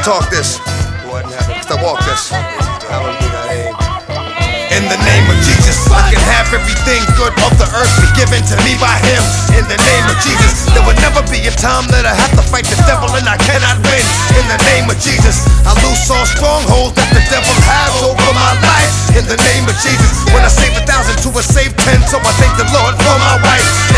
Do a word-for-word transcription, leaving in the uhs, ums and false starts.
talk this. Let's walk this. In the name of Jesus, I can have everything good of the earth be given to me by Him. In the name of Jesus, there will never be a time that I have to fight the devil and I cannot win. In the name of Jesus, I loose all strongholds that the devil has over my life. In the name of Jesus, when I save a thousand to a save ten, so I thank the Lord for my wife.